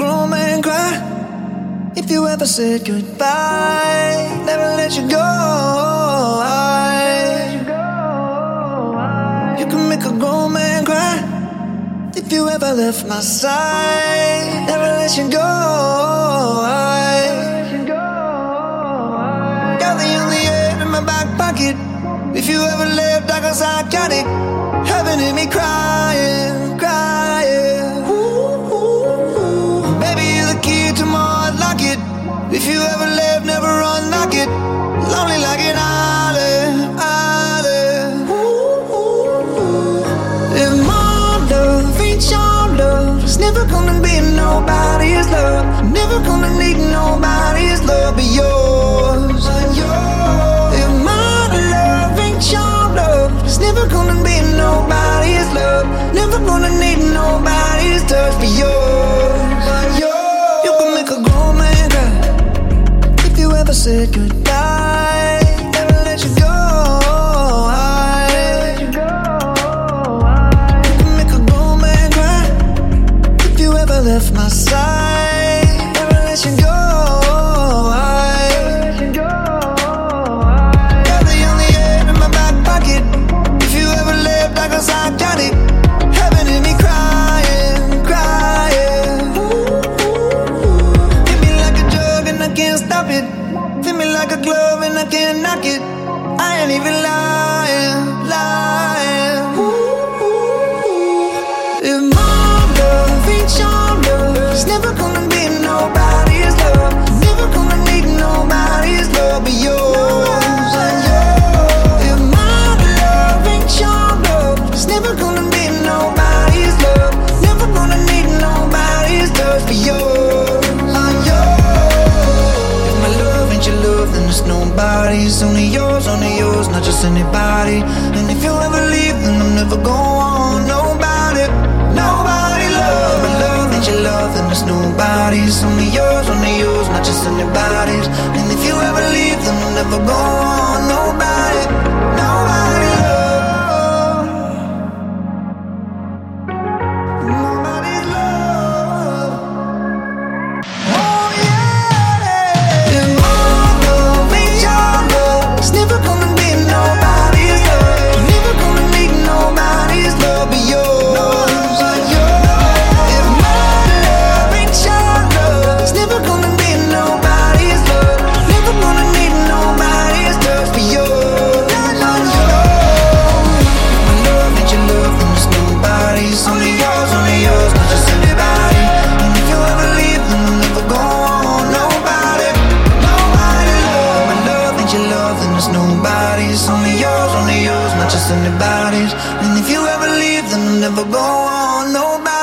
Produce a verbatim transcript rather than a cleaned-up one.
grown man cry if you ever said goodbye. Never let you go. You can make a grown man cry if you ever left my side. Never let you go. Got the only air in my back pocket. If you ever left, I got psychotic. Heaven hit me crying, crying. Ooh, ooh, ooh. Baby, you're the key to my heart, lock it. If you ever left, never unlock it. Lonely like an island, island. Ooh, ooh, ooh. If my love ain't your love, it's never gonna be nobody's love. Never gonna need nobody's love but yours, but yours. If my love ain't your love, it's never gonna be nobody's love. Never gonna need nobody's touch but yours, but yours. You can make a grown man cry if you ever said goodbye. Never let you go. You can make a grown man cry if you ever left my side. Never let you go. Got the only air in my back pocket. If you ever left, I got psychotic. Heaven hit me crying, crying. Hit me like a drug and I can't stop it. Fit me like a glove and I can't knock it. I ain't even lying, lying. If my love ain't your love, it's never gonna be nobody's love. Never gonna need nobody's love but yours, but yours. If my love ain't your love, it's never gonna be nobody's love. Never gonna need nobody's touch but yours, but yours. If my love ain't your love, then it's nobody's. Only yours, only yours, not just anybody. And if you ever leave, then I'm never going. Nobody, nobody love. My love ain't your love, then it's nobody's. Only yours, only yours, not just anybody's. And if you ever leave, then I'm never going. Nobody, nobody love. Nobody's love. Oh yeah. If my love ain't your love, it's never gonna be nobody's love. Never gonna need nobody's love but yours, but yours. If my love ain't your love, it's never gonna be nobody's love. Never gonna need nobody's touch but yours, but yours. My love ain't your love, then it's nobody's. Only yours, only yours, not just anybody. And if you ever leave, then I'll never go on. Nobody, nobody love. My love ain't your love, then it's nobody's. Only yours, only yours, not just anybody's. And if you ever leave, then I'll never go on. Nobody.